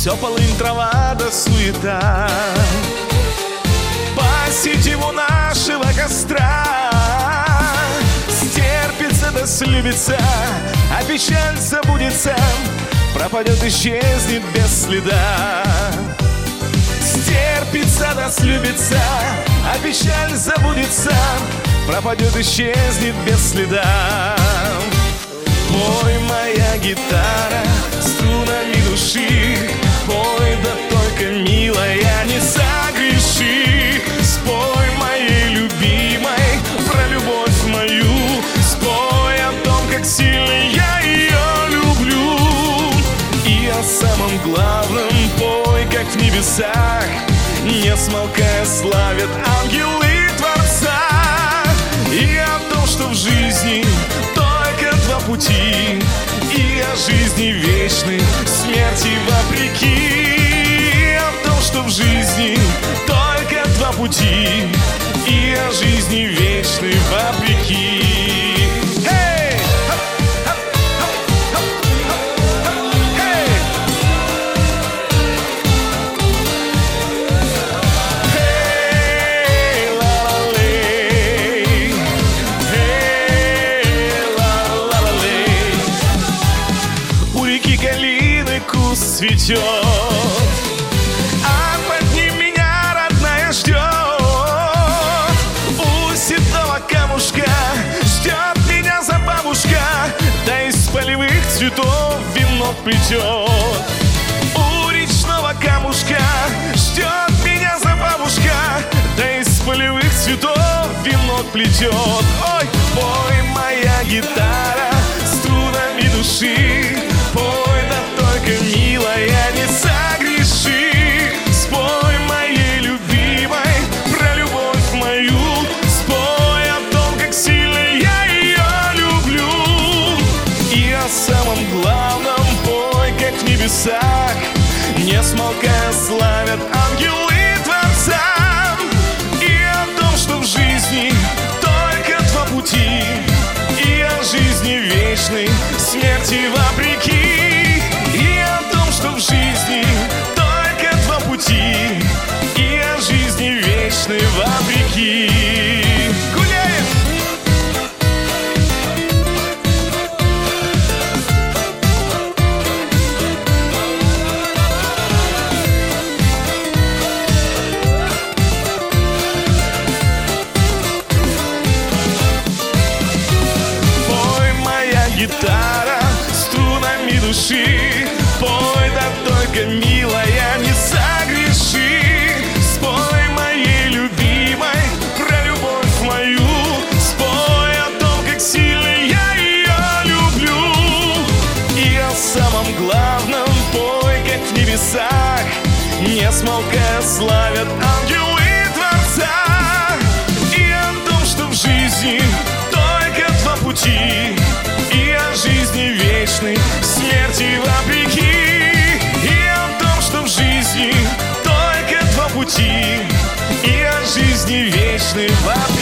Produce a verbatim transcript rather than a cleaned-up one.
все полынь, трава да суета. Посидим у нашего костра, стерпится да слюбится, а печаль забудется, пропадет, исчезнет без следа. Стерпится да слюбится, а печаль забудется, пропадет, исчезнет без следа. Пой, моя гитара, струнами души, пой, да только, милая, не согреши. Спой моей любимой про любовь мою, спой о том, как сильно я ее люблю. И о самом главном пой, как в небесах, не смолкая славят ангелы Творца. И о том, что в жизни только два пути, и о жизни вечной, смерти вопреки. И о том, что в жизни только два пути, и о жизни вечной вопреки. Hey! Цветет, а под ним меня родная ждет. У седого камушка ждет меня забабушка, да из полевых цветов венок плетет. У речного камушка ждет меня забабушка, да из полевых цветов венок плетет. Ой, пой, моя гитара, струнами души, пой, да только, милая, не согреши. Спой моей любимой про любовь мою, спой о том, как сильно я ее люблю. И о самом главном пой, как в небесах, не смолкая славят ангелы Творца. И о том, что в жизни только два пути, и о жизни вечной, смерти вопреки. И о том, что в жизни только два пути, и о жизни вечной вопреки. Гуляем! Пой, моя гитара, струнами души, пой, да только, милая, не согреши. Спой моей любимой про любовь мою, спой о том, как сильно я ее люблю. И о самом главном пой, как в небесах, не смолкая славят ангелы Творца. И о том, что в жизни только два пути, и о жизни вечной, смерти вопреки. И о том, что в жизни только два пути, и о жизни вечной вопреки.